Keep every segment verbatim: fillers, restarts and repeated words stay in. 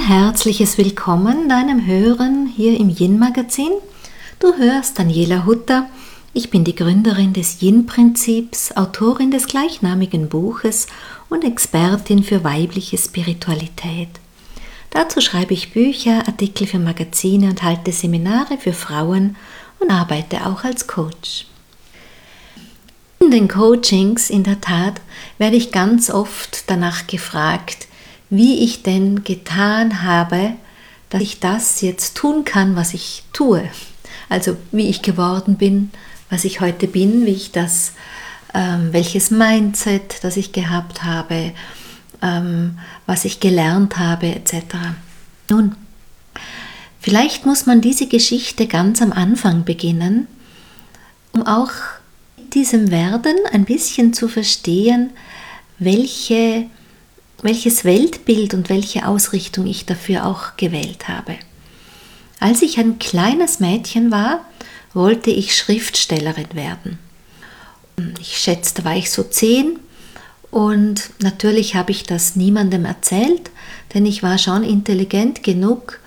herzliches Willkommen deinem Hören hier im Yin-Magazin. Du hörst Daniela Hutter. Ich bin die Gründerin des Yin-Prinzips, Autorin des gleichnamigen Buches und Expertin für weibliche Spiritualität. Dazu schreibe ich Bücher, Artikel für Magazine und halte Seminare für Frauen und arbeite auch als Coach. In den Coachings, in der Tat, werde ich ganz oft danach gefragt, wie ich denn getan habe, dass ich das jetzt tun kann, was ich tue. Also wie ich geworden bin, was ich heute bin, wie ich das, ähm, welches Mindset, das ich gehabt habe, ähm, was ich gelernt habe, et cetera. Nun, vielleicht muss man diese Geschichte ganz am Anfang beginnen, um auch mit diesem Werden ein bisschen zu verstehen, welche welches Weltbild und welche Ausrichtung ich dafür auch gewählt habe. Als ich ein kleines Mädchen war, wollte ich Schriftstellerin werden. Ich schätze, da war ich so zehn und natürlich habe ich das niemandem erzählt, denn ich war schon intelligent genug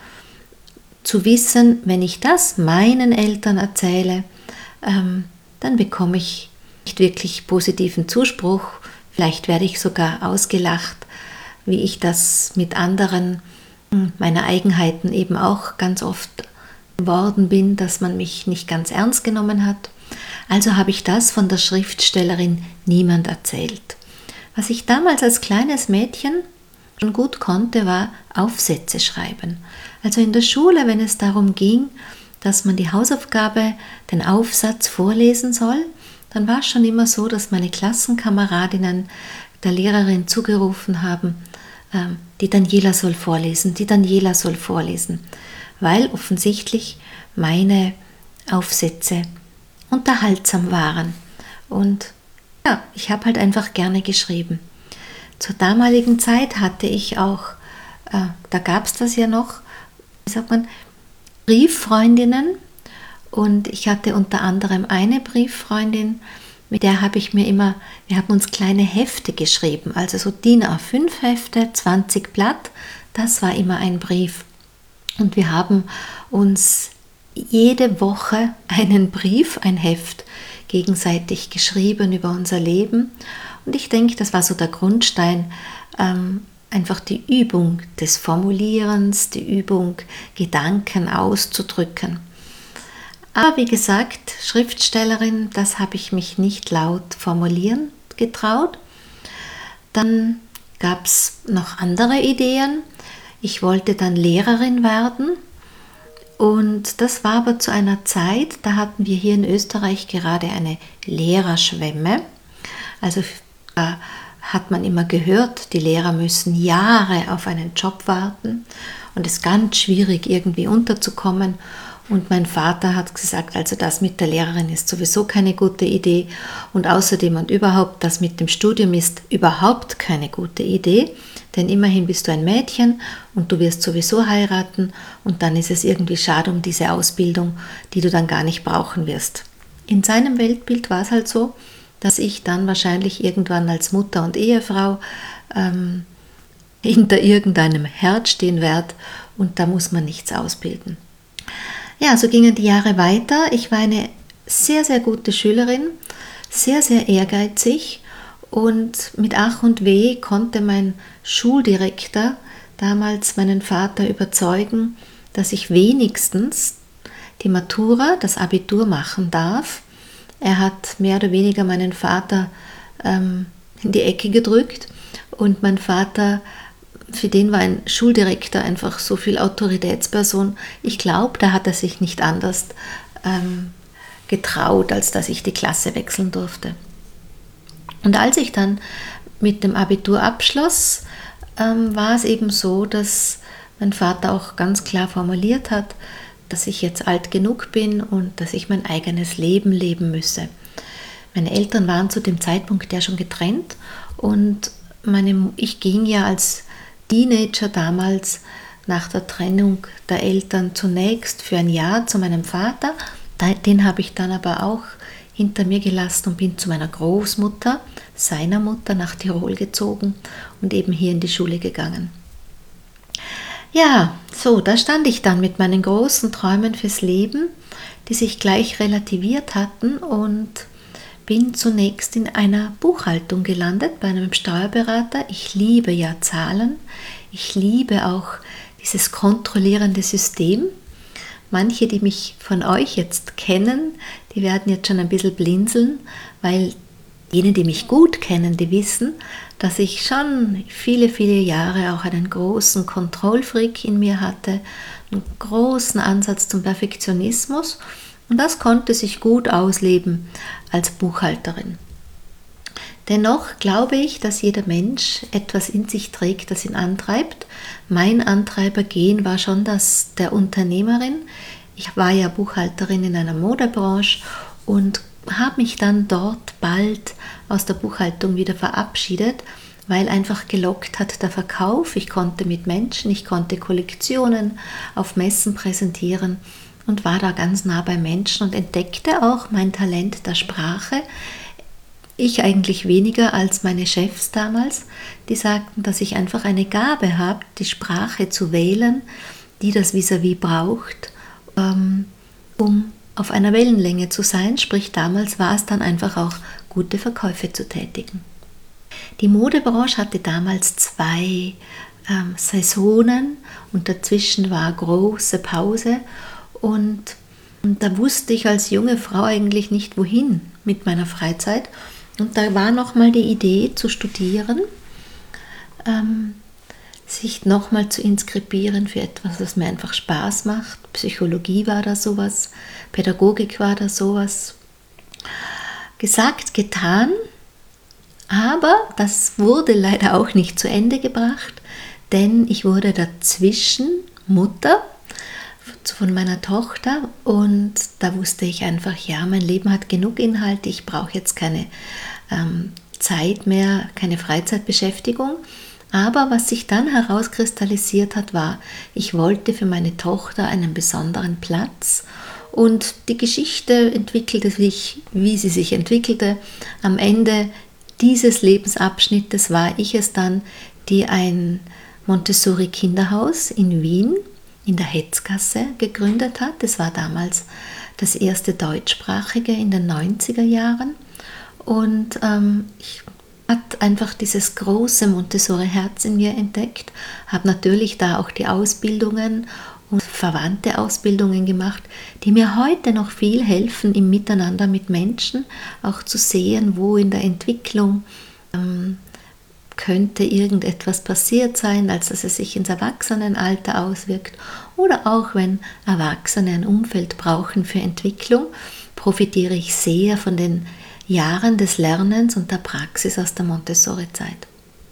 zu wissen, wenn ich das meinen Eltern erzähle, ähm, dann bekomme ich nicht wirklich positiven Zuspruch. Vielleicht werde ich sogar ausgelacht, wie ich das mit anderen meiner Eigenheiten eben auch ganz oft geworden bin, dass man mich nicht ganz ernst genommen hat. Also habe ich das von der Schriftstellerin niemand erzählt. Was ich damals als kleines Mädchen schon gut konnte, war Aufsätze schreiben. Also in der Schule, wenn es darum ging, dass man die Hausaufgabe, den Aufsatz vorlesen soll, dann war es schon immer so, dass meine Klassenkameradinnen der Lehrerin zugerufen haben, ähm, die Daniela soll vorlesen, die Daniela soll vorlesen, weil offensichtlich meine Aufsätze unterhaltsam waren. Und ja, ich habe halt einfach gerne geschrieben. Zur damaligen Zeit hatte ich auch, äh, da gab es das ja noch, wie sagt man, Brieffreundinnen. Und ich hatte unter anderem eine Brieffreundin, mit der habe ich mir immer, wir haben uns kleine Hefte geschrieben, also so D I N A fünf Hefte, zwanzig Blatt, das war immer ein Brief. Und wir haben uns jede Woche einen Brief, ein Heft gegenseitig geschrieben über unser Leben. Und ich denke, das war so der Grundstein, ähm, einfach die Übung des Formulierens, die Übung, Gedanken auszudrücken. Aber wie gesagt, Schriftstellerin, das habe ich mich nicht laut formulieren getraut. Dann gab es noch andere Ideen. Ich wollte dann Lehrerin werden und das war aber zu einer Zeit, da hatten wir hier in Österreich gerade eine Lehrerschwemme. Also da hat man immer gehört, die Lehrer müssen Jahre auf einen Job warten und es ist ganz schwierig irgendwie unterzukommen. Und mein Vater hat gesagt, also das mit der Lehrerin ist sowieso keine gute Idee und außerdem und überhaupt das mit dem Studium ist überhaupt keine gute Idee, denn immerhin bist du ein Mädchen und du wirst sowieso heiraten und dann ist es irgendwie schade um diese Ausbildung, die du dann gar nicht brauchen wirst. In seinem Weltbild war es halt so, dass ich dann wahrscheinlich irgendwann als Mutter und Ehefrau ähm, hinter irgendeinem Herd stehen werde und da muss man nichts ausbilden. Ja, so gingen die Jahre weiter. Ich war eine sehr, sehr gute Schülerin, sehr, sehr ehrgeizig und mit Ach und Weh konnte mein Schuldirektor damals meinen Vater überzeugen, dass ich wenigstens die Matura, das Abitur machen darf. Er hat mehr oder weniger meinen Vater ähm, in die Ecke gedrückt und mein Vater, für den war ein Schuldirektor einfach so viel Autoritätsperson. Ich glaube, da hat er sich nicht anders ähm, getraut, als dass ich die Klasse wechseln durfte. Und als ich dann mit dem Abitur abschloss, ähm, war es eben so, dass mein Vater auch ganz klar formuliert hat, dass ich jetzt alt genug bin und dass ich mein eigenes Leben leben müsse. Meine Eltern waren zu dem Zeitpunkt ja schon getrennt und meine, ich ging ja als Teenager damals nach der Trennung der Eltern zunächst für ein Jahr zu meinem Vater. Den habe ich dann aber auch hinter mir gelassen und bin zu meiner Großmutter, seiner Mutter, nach Tirol gezogen und eben hier in die Schule gegangen. Ja, so, da stand ich dann mit meinen großen Träumen fürs Leben, die sich gleich relativiert hatten, und bin zunächst in einer Buchhaltung gelandet, bei einem Steuerberater. Ich liebe ja Zahlen, ich liebe auch dieses kontrollierende System. Manche, die mich von euch jetzt kennen, die werden jetzt schon ein bisschen blinzeln, weil jene, die mich gut kennen, die wissen, dass ich schon viele, viele Jahre auch einen großen Kontrollfreak in mir hatte, einen großen Ansatz zum Perfektionismus, und das konnte sich gut ausleben als Buchhalterin. Dennoch glaube ich, dass jeder Mensch etwas in sich trägt, das ihn antreibt. Mein Antreibergen war schon das der Unternehmerin. Ich war ja Buchhalterin in einer Modebranche und habe mich dann dort bald aus der Buchhaltung wieder verabschiedet, weil einfach gelockt hat der Verkauf. Ich konnte mit Menschen, ich konnte Kollektionen auf Messen präsentieren und war da ganz nah bei Menschen und entdeckte auch mein Talent der Sprache. Ich eigentlich weniger als meine Chefs damals, die sagten, dass ich einfach eine Gabe habe, die Sprache zu wählen, die das Vis-à-vis braucht, um auf einer Wellenlänge zu sein. Sprich, damals war es dann einfach auch, gute Verkäufe zu tätigen. Die Modebranche hatte damals zwei ähm, Saisonen und dazwischen war große Pause, und, und da wusste ich als junge Frau eigentlich nicht, wohin mit meiner Freizeit. Und da war nochmal die Idee zu studieren, ähm, sich nochmal zu inskribieren für etwas, was mir einfach Spaß macht. Psychologie war da sowas, Pädagogik war da sowas. Gesagt, getan, aber das wurde leider auch nicht zu Ende gebracht, denn ich wurde dazwischen Mutter von meiner Tochter, und da wusste ich einfach, ja, mein Leben hat genug Inhalte, ich brauche jetzt keine ähm, Zeit mehr, keine Freizeitbeschäftigung. Aber was sich dann herauskristallisiert hat, war, ich wollte für meine Tochter einen besonderen Platz, und die Geschichte entwickelte sich, wie sie sich entwickelte. Am Ende dieses Lebensabschnittes war ich es dann, die ein Montessori-Kinderhaus in Wien in der Hetzgasse gegründet hat. Das war damals das erste deutschsprachige in den neunziger Jahren, und ähm, ich hat einfach dieses große Montessori-Herz in mir entdeckt, habe natürlich da auch die Ausbildungen und verwandte Ausbildungen gemacht, die mir heute noch viel helfen im Miteinander mit Menschen, auch zu sehen, wo in der Entwicklung ähm, könnte irgendetwas passiert sein, als dass es sich ins Erwachsenenalter auswirkt, oder auch wenn Erwachsene ein Umfeld brauchen für Entwicklung, profitiere ich sehr von den Jahren des Lernens und der Praxis aus der Montessori-Zeit.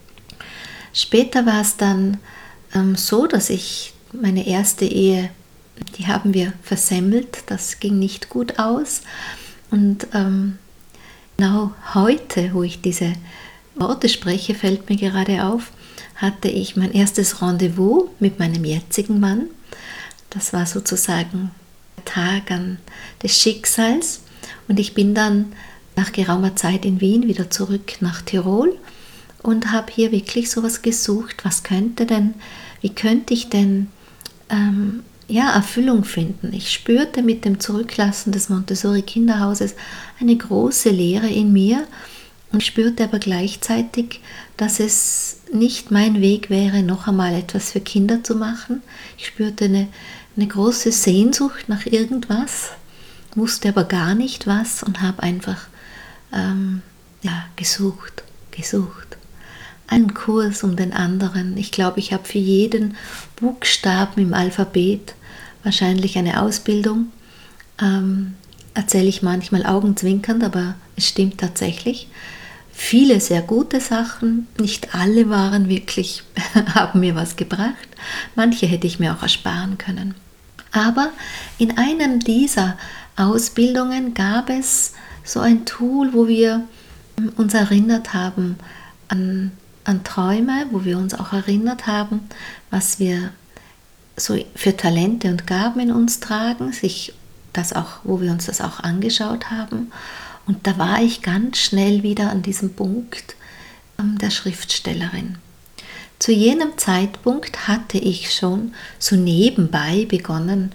Später war es dann ähm, so, dass ich meine erste Ehe, die haben wir versemmelt, das ging nicht gut aus, und ähm, genau heute, wo ich diese Worte spreche, fällt mir gerade auf, hatte ich mein erstes Rendezvous mit meinem jetzigen Mann. Das war sozusagen der Tag an des Schicksals, und ich bin dann nach geraumer Zeit in Wien wieder zurück nach Tirol und habe hier wirklich sowas gesucht, was könnte denn, wie könnte ich denn ähm, ja, Erfüllung finden. Ich spürte mit dem Zurücklassen des Montessori-Kinderhauses eine große Leere in mir und spürte aber gleichzeitig, dass es nicht mein Weg wäre, noch einmal etwas für Kinder zu machen. Ich spürte eine, eine große Sehnsucht nach irgendwas, wusste aber gar nicht was und habe einfach ähm, ja, gesucht, gesucht. Einen Kurs um den anderen. Ich glaube, ich habe für jeden Buchstaben im Alphabet wahrscheinlich eine Ausbildung. Ähm, erzähle ich manchmal augenzwinkernd, aber es stimmt tatsächlich. Viele sehr gute Sachen, nicht alle waren wirklich, haben mir was gebracht. Manche hätte ich mir auch ersparen können. Aber in einem dieser Ausbildungen gab es so ein Tool, wo wir uns erinnert haben an, an Träume, wo wir uns auch erinnert haben, was wir so für Talente und Gaben in uns tragen, sich das auch, wo wir uns das auch angeschaut haben. Und da war ich ganz schnell wieder an diesem Punkt der Schriftstellerin. Zu jenem Zeitpunkt hatte ich schon so nebenbei begonnen,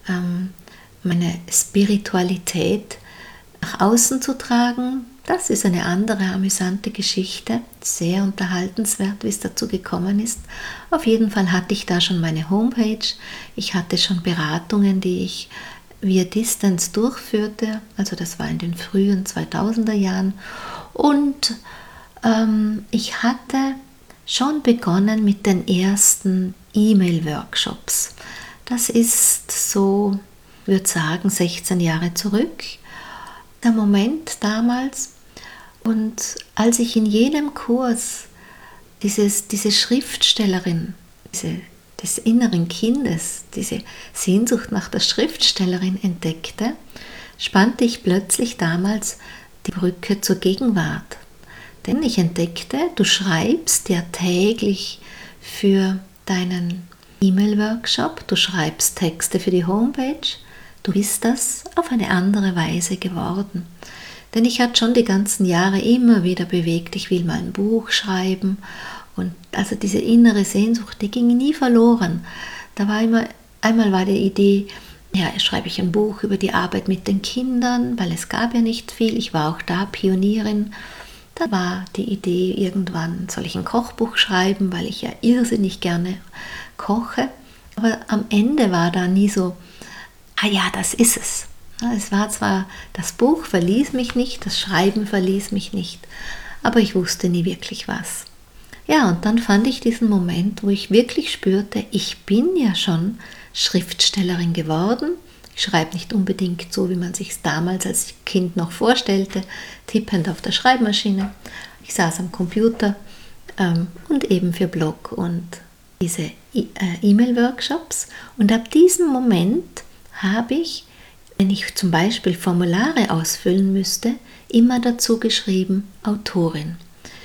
meine Spiritualität nach außen zu tragen. Das ist eine andere amüsante Geschichte, sehr unterhaltenswert, wie es dazu gekommen ist. Auf jeden Fall hatte ich da schon meine Homepage, ich hatte schon Beratungen, die ich via Distance durchführte, also das war in den frühen zweitausender Jahren, und ähm, ich hatte schon begonnen mit den ersten E-Mail-Workshops. Das ist so, ich würde sagen, sechzehn Jahre zurück, der Moment damals. Und als ich in jenem Kurs dieses, diese Schriftstellerin, diese, des inneren Kindes, diese Sehnsucht nach der Schriftstellerin entdeckte, spannte ich plötzlich damals die Brücke zur Gegenwart. Denn ich entdeckte, du schreibst ja täglich für deinen E-Mail-Workshop, du schreibst Texte für die Homepage, du bist das auf eine andere Weise geworden. Denn ich hatte schon die ganzen Jahre immer wieder bewegt, ich will mal ein Buch schreiben, und also diese innere Sehnsucht, die ging nie verloren. Da war immer, einmal war die Idee, ja, schreibe ich ein Buch über die Arbeit mit den Kindern, weil es gab ja nicht viel, ich war auch da Pionierin. Da war die Idee, irgendwann soll ich ein Kochbuch schreiben, weil ich ja irrsinnig gerne koche. Aber am Ende war da nie so, ah ja, das ist es. Es war zwar, das Buch verließ mich nicht, das Schreiben verließ mich nicht, aber ich wusste nie wirklich was. Ja, und dann fand ich diesen Moment, wo ich wirklich spürte, ich bin ja schon Schriftstellerin geworden. Ich schreibe nicht unbedingt so, wie man sich es damals als Kind noch vorstellte, tippend auf der Schreibmaschine. Ich saß am Computer ähm, und eben für Blog und diese E-Mail-Workshops. Und ab diesem Moment habe ich, wenn ich zum Beispiel Formulare ausfüllen müsste, immer dazu geschrieben, Autorin.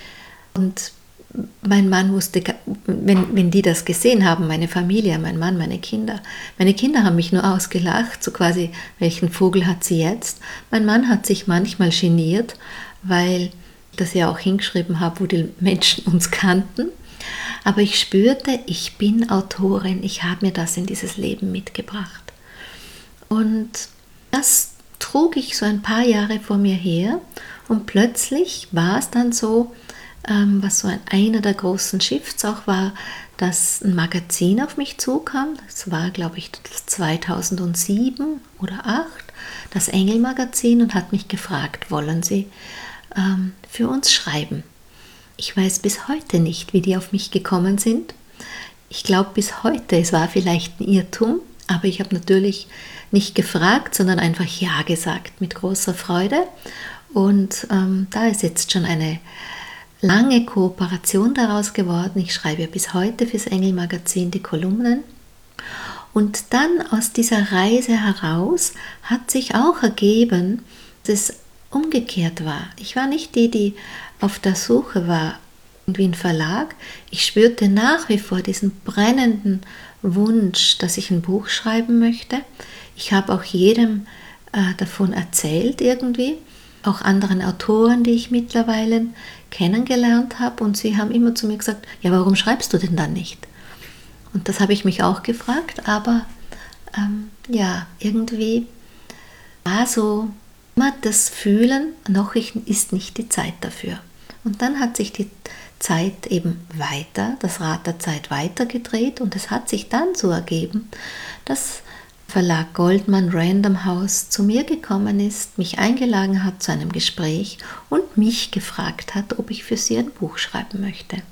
Und mein Mann wusste, wenn, wenn die das gesehen haben, meine Familie, mein Mann, meine Kinder, meine Kinder haben mich nur ausgelacht, so quasi, welchen Vogel hat sie jetzt? Mein Mann hat sich manchmal geniert, weil ich das ja auch hingeschrieben habe, wo die Menschen uns kannten. Aber ich spürte, ich bin Autorin, ich habe mir das in dieses Leben mitgebracht. Und das trug ich so ein paar Jahre vor mir her, und plötzlich war es dann so, ähm, was so ein, einer der großen Shifts auch war, dass ein Magazin auf mich zukam. Das war, glaube ich, zweitausendsieben oder zweitausendacht, das Engel-Magazin, und hat mich gefragt, wollen Sie ähm, für uns schreiben? Ich weiß bis heute nicht, wie die auf mich gekommen sind. Ich glaube bis heute, es war vielleicht ein Irrtum, aber ich habe natürlich nicht gefragt, sondern einfach Ja gesagt, mit großer Freude. Und ähm, da ist jetzt schon eine lange Kooperation daraus geworden. Ich schreibe ja bis heute fürs Engel-Magazin die Kolumnen. Und dann aus dieser Reise heraus hat sich auch ergeben, dass es umgekehrt war. Ich war nicht die, die auf der Suche war, irgendwie ein Verlag. Ich spürte nach wie vor diesen brennenden Wunsch, dass ich ein Buch schreiben möchte. Ich habe auch jedem äh, davon erzählt irgendwie, auch anderen Autoren, die ich mittlerweile kennengelernt habe, und sie haben immer zu mir gesagt, ja, warum schreibst du denn dann nicht? Und das habe ich mich auch gefragt, aber ähm, ja, irgendwie war so immer das Fühlen, noch ist nicht die Zeit dafür. Und dann hat sich die Zeit eben weiter, das Rad der Zeit weitergedreht, und es hat sich dann so ergeben, dass Verlag Goldman Random House zu mir gekommen ist, mich eingeladen hat zu einem Gespräch und mich gefragt hat, ob ich für sie ein Buch schreiben möchte.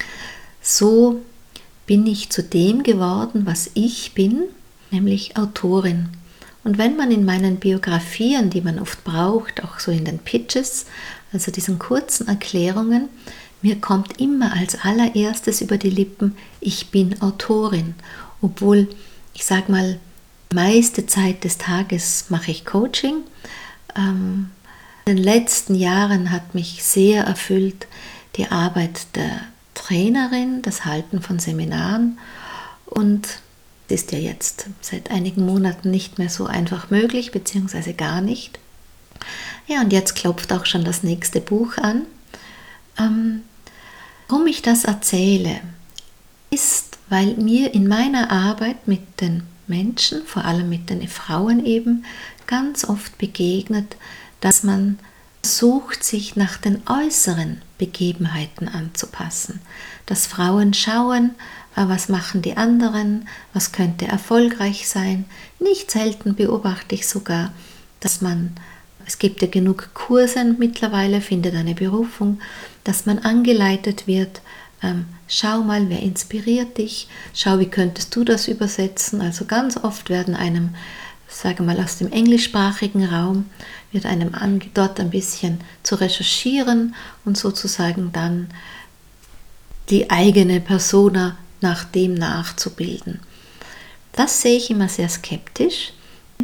So bin ich zu dem geworden, was ich bin, nämlich Autorin. Und wenn man in meinen Biografien, die man oft braucht, auch so in den Pitches, also diesen kurzen Erklärungen, mir kommt immer als allererstes über die Lippen, ich bin Autorin, obwohl, ich sag mal, die meiste Zeit des Tages mache ich Coaching. Ähm, in den letzten Jahren hat mich sehr erfüllt die Arbeit der Trainerin, das Halten von Seminaren, und es ist ja jetzt seit einigen Monaten nicht mehr so einfach möglich, beziehungsweise gar nicht. Ja, und jetzt klopft auch schon das nächste Buch an. Ähm, warum ich das erzähle? ist, weil mir in meiner Arbeit mit den Menschen, vor allem mit den Frauen eben, ganz oft begegnet, dass man versucht, sich nach den äußeren Begebenheiten anzupassen. Dass Frauen schauen, was machen die anderen, was könnte erfolgreich sein. Nicht selten beobachte ich sogar, dass man, es gibt ja genug Kurse mittlerweile, findet eine Berufung, dass man angeleitet wird, ähm, schau mal, wer inspiriert dich, schau, wie könntest du das übersetzen. Also ganz oft werden einem, sage mal aus dem englischsprachigen Raum, wird einem ange- dort ein bisschen zu recherchieren und sozusagen dann die eigene Persona nach dem nachzubilden. Das sehe ich immer sehr skeptisch.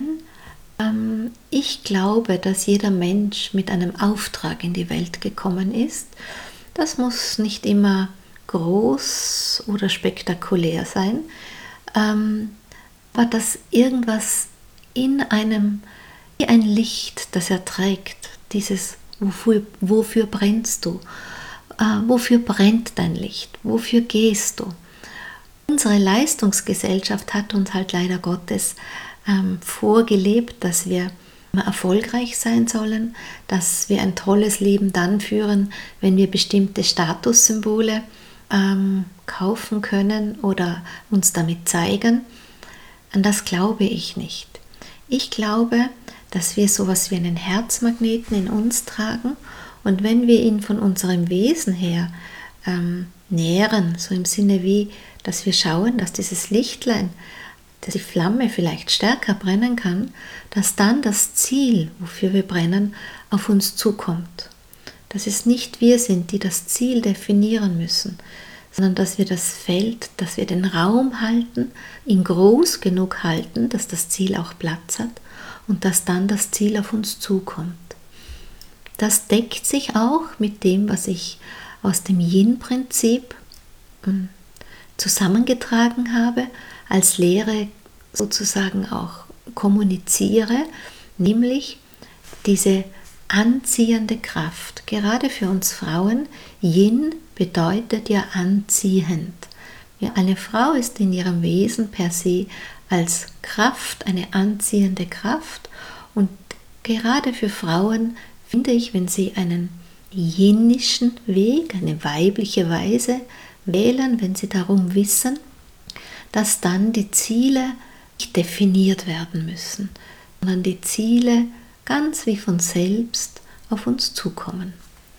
Ähm, ich glaube, dass jeder Mensch mit einem Auftrag in die Welt gekommen ist. Das muss nicht immer groß oder spektakulär sein, ähm, aber dass irgendwas in einem, wie ein Licht, das er trägt, dieses, wofür, wofür brennst du, äh, wofür brennt dein Licht, wofür gehst du. Unsere Leistungsgesellschaft hat uns halt leider Gottes ähm, vorgelebt, dass wir erfolgreich sein sollen, dass wir ein tolles Leben dann führen, wenn wir bestimmte Statussymbole ähm, kaufen können oder uns damit zeigen. An das glaube ich nicht. Ich glaube, dass wir sowas wie einen Herzmagneten in uns tragen und wenn wir ihn von unserem Wesen her ähm, nähren, so im Sinne wie, dass wir schauen, dass dieses Lichtlein, dass die Flamme vielleicht stärker brennen kann, dass dann das Ziel, wofür wir brennen, auf uns zukommt. Dass es nicht wir sind, die das Ziel definieren müssen, sondern dass wir das Feld, dass wir den Raum halten, ihn groß genug halten, dass das Ziel auch Platz hat und dass dann das Ziel auf uns zukommt. Das deckt sich auch mit dem, was ich aus dem Yin-Prinzip zusammengetragen habe, als Lehre sozusagen auch kommuniziere, nämlich diese anziehende Kraft. Gerade für uns Frauen, Yin bedeutet ja anziehend. Ja, eine Frau ist in ihrem Wesen per se als Kraft eine anziehende Kraft und gerade für Frauen finde ich, wenn sie einen yinnischen Weg, eine weibliche Weise wählen, wenn sie darum wissen, dass dann die Ziele nicht definiert werden müssen, sondern die Ziele ganz wie von selbst auf uns zukommen.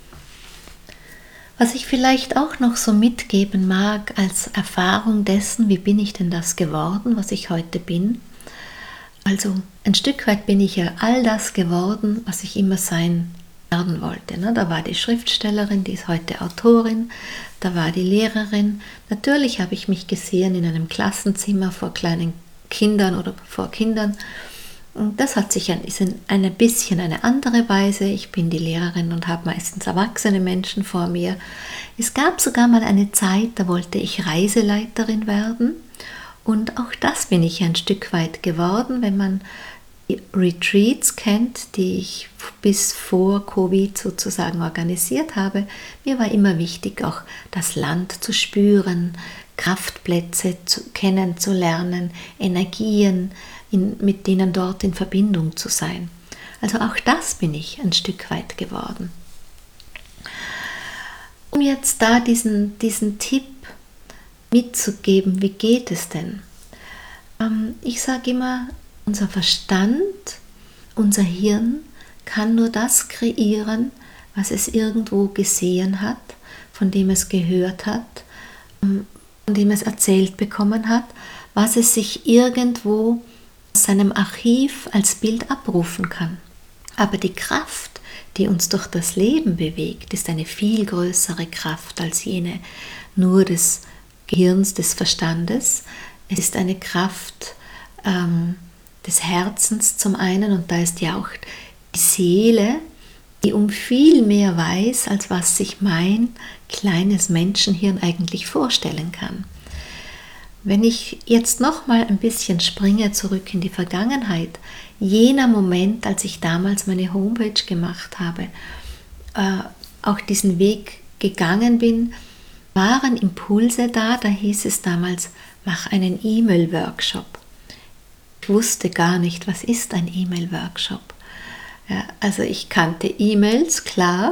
Was ich vielleicht auch noch so mitgeben mag als Erfahrung dessen, wie bin ich denn das geworden, was ich heute bin. Also ein Stück weit bin ich ja all das geworden, was ich immer sein werden wollte. Da war die Schriftstellerin, die ist heute Autorin, da war die Lehrerin. Natürlich habe ich mich gesehen in einem Klassenzimmer vor kleinen Kindern oder vor Kindern. Und das hat sich ein, ist in ein bisschen eine andere Weise. Ich bin die Lehrerin und habe meistens erwachsene Menschen vor mir. Es gab sogar mal eine Zeit, da wollte ich Reiseleiterin werden. Und auch das bin ich ein Stück weit geworden, wenn man die Retreats kennt, die ich bis vor Covid sozusagen organisiert habe. Mir war immer wichtig, auch das Land zu spüren, Kraftplätze zu, kennenzulernen, Energien, in, mit denen dort in Verbindung zu sein. Also auch das bin ich ein Stück weit geworden. Um jetzt da diesen, diesen Tipp mitzugeben, wie geht es denn? Ähm, ich sage immer, unser Verstand, unser Hirn kann nur das kreieren, was es irgendwo gesehen hat, von dem es gehört hat, von dem es erzählt bekommen hat, was es sich irgendwo aus seinem Archiv als Bild abrufen kann. Aber die Kraft, die uns durch das Leben bewegt, ist eine viel größere Kraft als jene nur des Gehirns, des Verstandes. Es ist eine Kraft ähm, des Herzens zum einen und da ist ja auch die Seele, die um viel mehr weiß, als was sich mein kleines Menschenhirn eigentlich vorstellen kann. Wenn ich jetzt noch mal ein bisschen springe zurück in die Vergangenheit, jener Moment, als ich damals meine Homepage gemacht habe, äh, auch diesen Weg gegangen bin, waren Impulse da, da hieß es damals, mach einen E-Mail-Workshop. Ich wusste gar nicht, was ist ein E-Mail-Workshop. Ja, also ich kannte E-Mails, klar,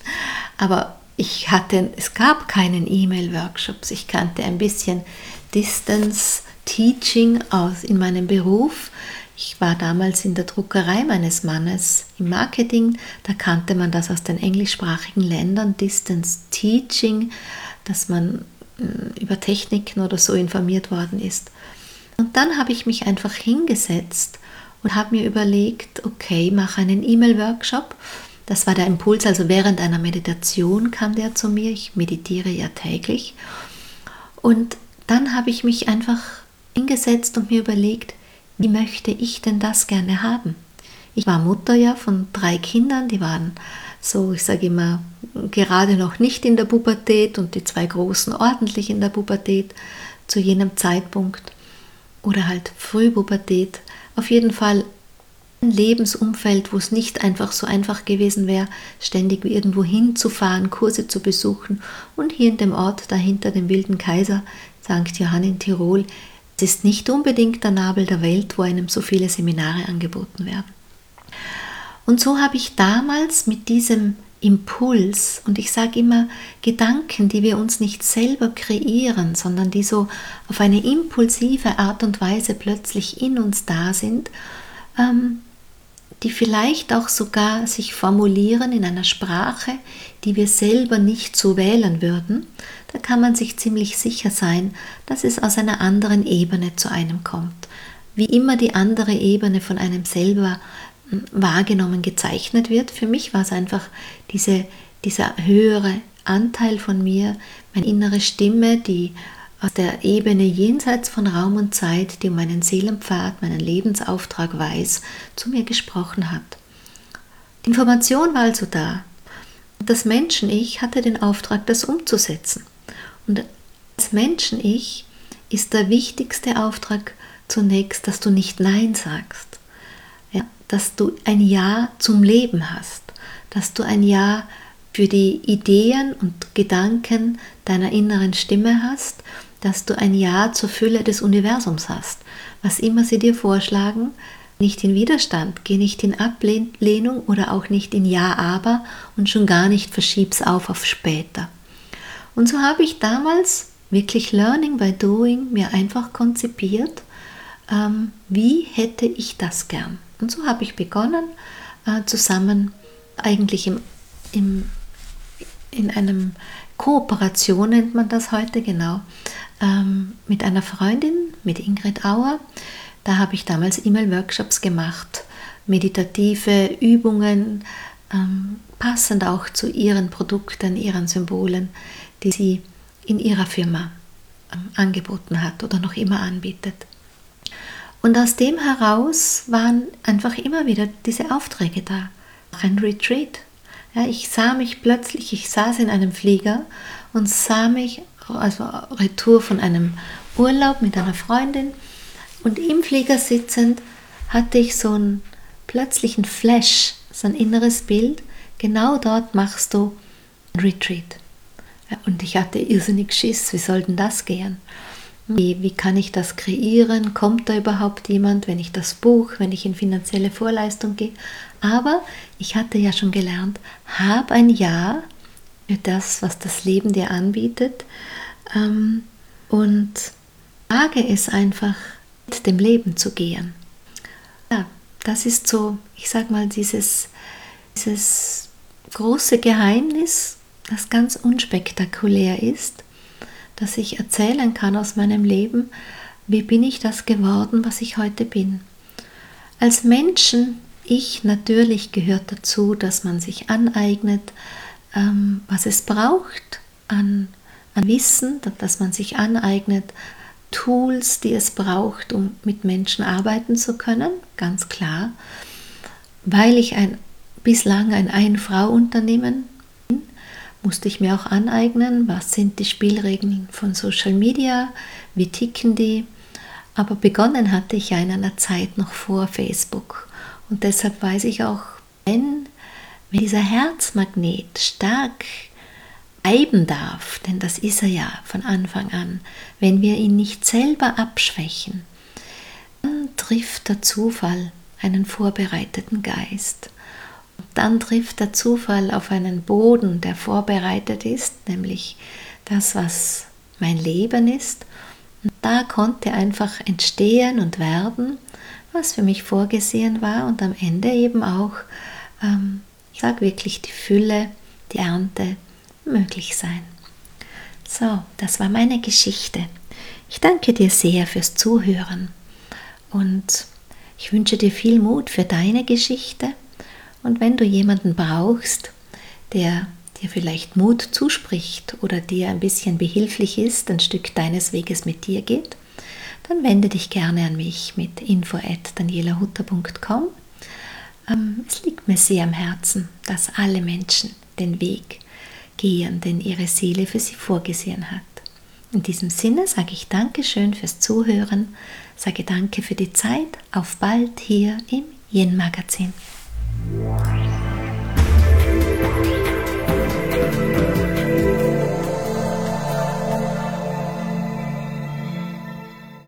aber ich hatte, es gab keinen E-Mail-Workshops. Ich kannte ein bisschen Distance Teaching aus in meinem Beruf. Ich war damals in der Druckerei meines Mannes im Marketing, da kannte man das aus den englischsprachigen Ländern, Distance Teaching, dass man über Techniken oder so informiert worden ist. Und dann habe ich mich einfach hingesetzt und habe mir überlegt, okay, mache einen E-Mail-Workshop. Das war der Impuls, also während einer Meditation kam der zu mir, ich meditiere ja täglich. Und dann habe ich mich einfach hingesetzt und mir überlegt, wie möchte ich denn das gerne haben? Ich war Mutter ja von drei Kindern, die waren so, ich sage immer, gerade noch nicht in der Pubertät und die zwei Großen ordentlich in der Pubertät zu jenem Zeitpunkt oder halt Frühpubertät. Auf jeden Fall ein Lebensumfeld, wo es nicht einfach so einfach gewesen wäre, ständig irgendwo hinzufahren, Kurse zu besuchen und hier in dem Ort dahinter dem Wilden Kaiser, Sankt Johann in Tirol, es ist nicht unbedingt der Nabel der Welt, wo einem so viele Seminare angeboten werden. Und so habe ich damals mit diesem Impuls, und ich sage immer Gedanken, die wir uns nicht selber kreieren, sondern die so auf eine impulsive Art und Weise plötzlich in uns da sind, ähm, die vielleicht auch sogar sich formulieren in einer Sprache, die wir selber nicht so wählen würden, da kann man sich ziemlich sicher sein, dass es aus einer anderen Ebene zu einem kommt. Wie immer die andere Ebene von einem selber wahrgenommen, gezeichnet wird. Für mich war es einfach diese, dieser höhere Anteil von mir, meine innere Stimme, die aus der Ebene jenseits von Raum und Zeit, die um meinen Seelenpfad, meinen Lebensauftrag weiß, zu mir gesprochen hat. Die Information war also da. Das Menschen-Ich hatte den Auftrag, das umzusetzen. Und als Menschen-Ich ist der wichtigste Auftrag zunächst, dass du nicht Nein sagst. Ja, dass du ein Ja zum Leben hast. Dass du ein Ja für die Ideen und Gedanken deiner inneren Stimme hast. Dass du ein Ja zur Fülle des Universums hast. Was immer sie dir vorschlagen, nicht in Widerstand, geh nicht in Ablehnung oder auch nicht in Ja, aber und schon gar nicht verschieb's auf auf später. Und so habe ich damals wirklich Learning by Doing mir einfach konzipiert, ähm, wie hätte ich das gern. Und so habe ich begonnen, äh, zusammen eigentlich im, im, in einem Kooperation nennt man das heute genau, ähm, mit einer Freundin, mit Ingrid Auer. Da habe ich damals E-Mail-Workshops gemacht, meditative Übungen, ähm, passend auch zu ihren Produkten, ihren Symbolen, die sie in ihrer Firma ähm, angeboten hat oder noch immer anbietet. Und aus dem heraus waren einfach immer wieder diese Aufträge da. Ein Retreat. Ja, ich sah mich plötzlich, ich saß in einem Flieger und sah mich, also Retour von einem Urlaub mit einer Freundin, und im Flieger sitzend hatte ich so einen plötzlichen Flash, so ein inneres Bild, genau dort machst du ein Retreat. Ja, und ich hatte irrsinnig Schiss, wie soll denn das gehen? Wie, wie kann ich das kreieren? Kommt da überhaupt jemand, wenn ich das buche, wenn ich in finanzielle Vorleistung gehe? Aber ich hatte ja schon gelernt, hab ein Ja für das, was das Leben dir anbietet, ähm, und wage es einfach, mit dem Leben zu gehen. Ja, das ist so, ich sag mal, dieses, dieses große Geheimnis, das ganz unspektakulär ist, dass ich erzählen kann aus meinem Leben, wie bin ich das geworden, was ich heute bin. Als Menschen, ich natürlich gehört dazu, dass man sich aneignet, ähm, was es braucht an, an Wissen, dass man sich aneignet, Tools, die es braucht, um mit Menschen arbeiten zu können, ganz klar. Weil ich ein, bislang ein Ein-Frau-Unternehmen bin, musste ich mir auch aneignen, was sind die Spielregeln von Social Media, wie ticken die. Aber begonnen hatte ich ja in einer Zeit noch vor Facebook. Und deshalb weiß ich auch, wenn, wenn dieser Herzmagnet stark bleiben darf, denn das ist er ja von Anfang an, wenn wir ihn nicht selber abschwächen, dann trifft der Zufall einen vorbereiteten Geist. Dann trifft der Zufall auf einen Boden, der vorbereitet ist, nämlich das, was mein Leben ist. Und da konnte einfach entstehen und werden, was für mich vorgesehen war und am Ende eben auch, ähm, ich sage wirklich, die Fülle, die Ernte möglich sein. So, das war meine Geschichte. Ich danke dir sehr fürs Zuhören und ich wünsche dir viel Mut für deine Geschichte. Und wenn du jemanden brauchst, der dir vielleicht Mut zuspricht oder dir ein bisschen behilflich ist, ein Stück deines Weges mit dir geht, dann wende dich gerne an mich mit info at daniela hutter punkt com. Ähm, es liegt mir sehr am Herzen, dass alle Menschen den Weg gehen, den ihre Seele für sie vorgesehen hat. In diesem Sinne sage ich Dankeschön fürs Zuhören, sage Danke für die Zeit, auf bald hier im Yin Magazin.